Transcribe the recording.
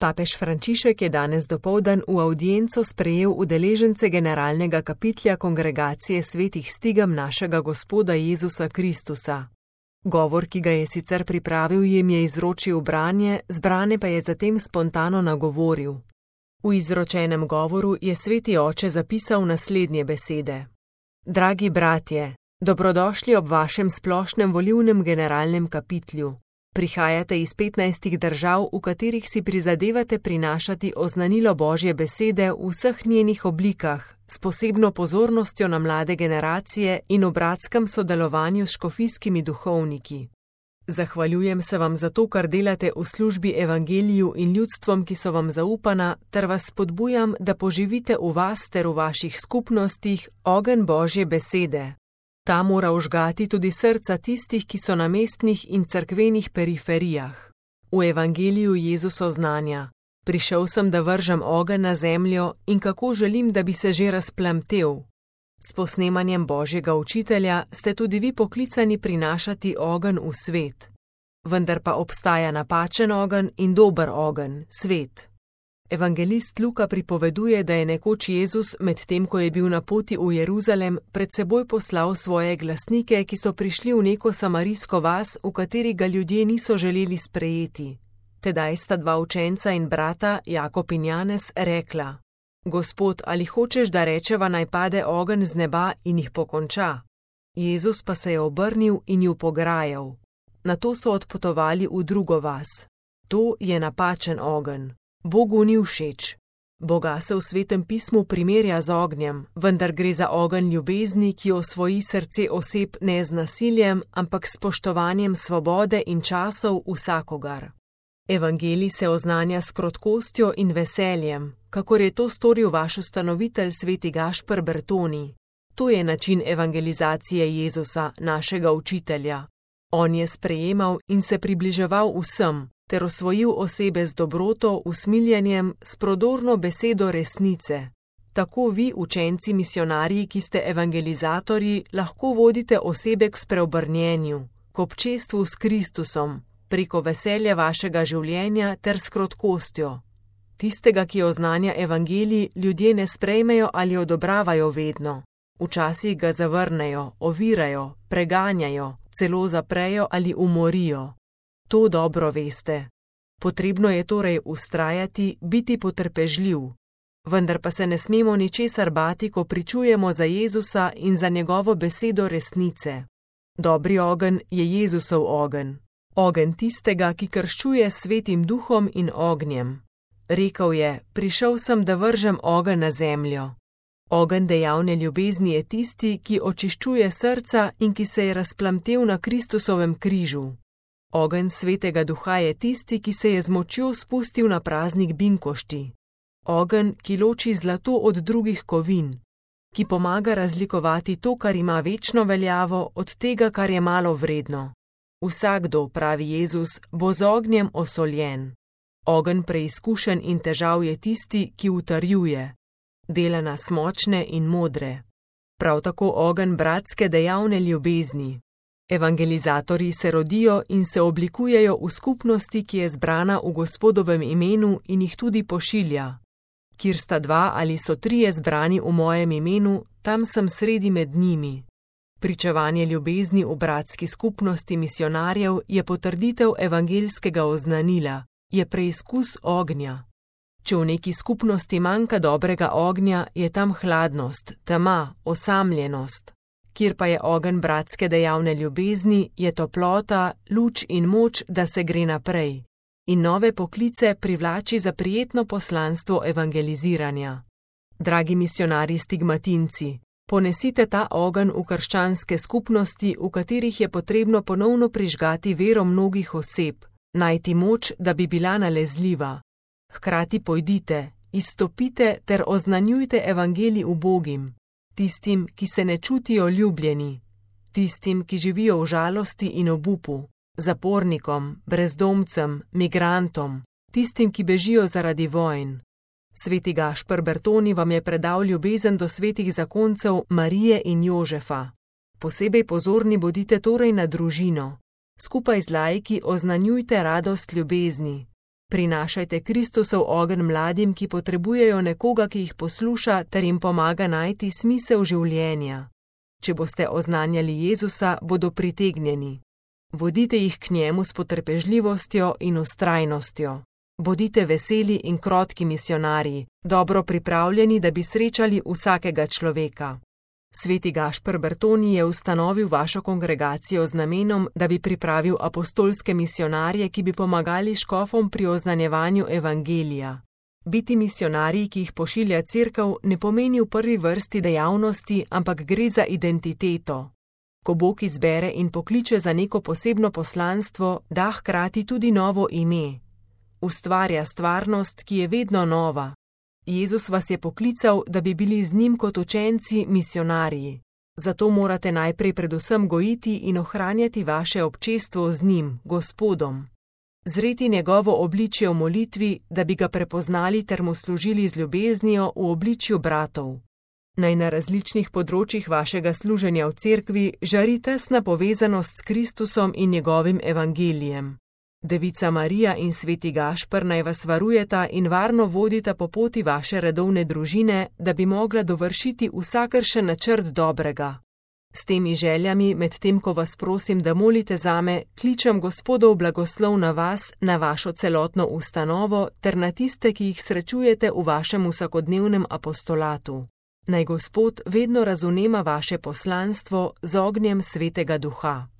Papež Frančišek je danes dopoldan v avdienco sprejel udeležence generalnega kapitlja Kongregacije svetih stigam našega Gospoda Jezusa Kristusa. Govor, ki ga je sicer pripravil, jim je izročil branje, zbrane pa je zatem spontano nagovoril. V izročenem govoru je sveti oče zapisal naslednje besede. Dragi bratje, dobrodošli ob vašem splošnem volilnem generalnem kapitlju. Prihajate iz 15 držav, v katerih si prizadevate prinašati oznanilo Božje besede v vseh njenih oblikah, s posebno pozornostjo na mlade generacije in v bratskem sodelovanju s škofijskimi duhovniki. Zahvaljujem se vam za to, kar delate v službi evangeliju in ljudstvom, ki so vam zaupana, ter vas spodbujam, da poživite v vas ter v vaših skupnostih ogenj Božje besede. Ta mora vžgati tudi srca tistih, ki so na mestnih in cerkvenih periferijah. V evangeliju Jezus oznanja: Prišel sem, da vržem ogenj na zemljo in kako želim, da bi se že razplamtel. S posnemanjem Božjega učitelja ste tudi vi poklicani prinašati ogenj v svet. Vendar pa obstaja napačen ogenj in dober ogenj, svet. Evangelist Luka pripoveduje, da je nekoč Jezus, medtem ko je bil na poti v Jeruzalem, pred seboj poslal svoje glasnike, ki so prišli v neko samarijsko vas, v kateri ga ljudje niso želeli sprejeti. Tedaj sta dva učenca in brata, Jakob in Janez, rekla: Gospod, ali hočeš, da rečeva, naj pade ogenj z neba in jih pokonča? Jezus pa se je obrnil in ju pograjal. Nato so odpotovali v drugo vas. To je napačen ogenj. Bogu ni všeč. Boga se v Svetem pismu primerja z ognjem, vendar gre za ogenj ljubezni, ki osvoji srce oseb ne z nasiljem, ampak s spoštovanjem svobode in časov vsakogar. Evangelij se oznanja s krotkostjo in veseljem, kakor je to storil vaš ustanovitelj sveti Gašper Bertoni. To je način evangelizacije Jezusa, našega učitelja. On je sprejemal in se približeval vsem, ter osvojil osebe z dobroto, usmiljenjem, s prodorno besedo resnice. Tako vi, učenci misionarji, ki ste evangelizatorji, lahko vodite osebe k spreobrnjenju, k občestvu s Kristusom, preko veselja vašega življenja ter s krotkostjo. Tistega, ki oznanja evangelij, ljudje ne sprejmejo ali odobravajo vedno. Včasih ga zavrnejo, ovirajo, preganjajo, celo zaprejo ali umorijo. To dobro veste. Potrebno je torej vztrajati, biti potrpežljiv. Vendar pa se ne smemo ničesar bati, ko pričujemo za Jezusa in za njegovo besedo resnice. Dobri ogenj je Jezusov ogenj. Ogenj tistega, ki krščuje s Svetim Duhom in ognjem. Rekel je: Prišel sem, da vržem ogenj na zemljo. Ogenj dejavne ljubezni je tisti, ki očiščuje srca in ki se je razplamtel na Kristusovem križu. Ogenj Svetega Duha je tisti, ki se je z močjo spustil na praznik binkošti. Ogenj, ki loči zlato od drugih kovin, ki pomaga razlikovati to, kar ima večno veljavo, od tega, kar je malo vredno. Vsakdo, pravi Jezus, bo z ognjem osoljen. Ogenj preizkušenj in težav je tisti, ki utrjuje. Dela nas močne in modre. Prav tako ogenj bratske dejavne ljubezni. Evangelizatorji se rodijo in se oblikujejo v skupnosti, ki je zbrana v Gospodovem imenu in jih tudi pošilja. Kjer sta dva ali so trije zbrani v mojem imenu, tam sem sredi med njimi. Pričevanje ljubezni v bratski skupnosti misionarjev je potrditev evangeljskega oznanila, je preizkus ognja. Če v neki skupnosti manjka dobrega ognja, je tam hladnost, tema, osamljenost. Kjer pa je ogenj bratske dejavne ljubezni, je toplota, luč in moč, da se gre naprej. In nove poklice privlači za prijetno poslanstvo evangeliziranja. Dragi misionarji stigmatinci, ponesite ta ogenj v krščanske skupnosti, v katerih je potrebno ponovno prižgati vero mnogih oseb, najti moč, da bi bila nalezljiva. Hkrati pojdite, izstopite ter oznanjujte evangelij ubogim, tistim, ki se ne čutijo ljubljeni, tistim, ki živijo v žalosti in obupu, zapornikom, brezdomcem, migrantom, tistim, ki bežijo zaradi vojn. Sveti Gašper Bertoni vam je predal ljubezen do svetih zakoncev Marije in Jožefa. Posebej pozorni bodite torej na družino. Skupaj z laiki oznanjujte radost ljubezni. Prinašajte Kristusov ogenj mladim, ki potrebujejo nekoga, ki jih posluša ter jim pomaga najti smisel življenja. Če boste oznanjali Jezusa, bodo pritegnjeni. Vodite jih k njemu s potrpežljivostjo in vztrajnostjo. Bodite veseli in krotki misionarji, dobro pripravljeni, da bi srečali vsakega človeka. Sveti Gašper Bertoni je ustanovil vašo kongregacijo z namenom, da bi pripravil apostolske misionarje, ki bi pomagali škofom pri oznanjevanju evangelija. Biti misionarji, ki jih pošilja cerkev, ne pomeni v prvi vrsti dejavnosti, ampak gre za identiteto. Ko Bog izbere in pokliče za neko posebno poslanstvo, da hkrati tudi novo ime. Ustvarja stvarnost, ki je vedno nova. Jezus vas je poklical, da bi bili z njim kot učenci misionarji. Zato morate najprej predvsem gojiti in ohranjati vaše občestvo z njim, Gospodom. Zreti njegovo obličje v molitvi, da bi ga prepoznali ter mu služili z ljubeznijo v obličju bratov. Naj na različnih področjih vašega služenja v cerkvi žari tesna povezanost s Kristusom in njegovim evangelijem. Devica Marija in sveti Gašper naj vas varujeta in varno vodita po poti vaše redovne družine, da bi mogla dovršiti vsakršen načrt dobrega. S temi željami, medtem ko vas prosim, da molite zame, kličem Gospodov blagoslov na vas, na vašo celotno ustanovo ter na tiste, ki jih srečujete v vašem vsakodnevnem apostolatu. Naj Gospod vedno razumema vaše poslanstvo z ognjem Svetega Duha.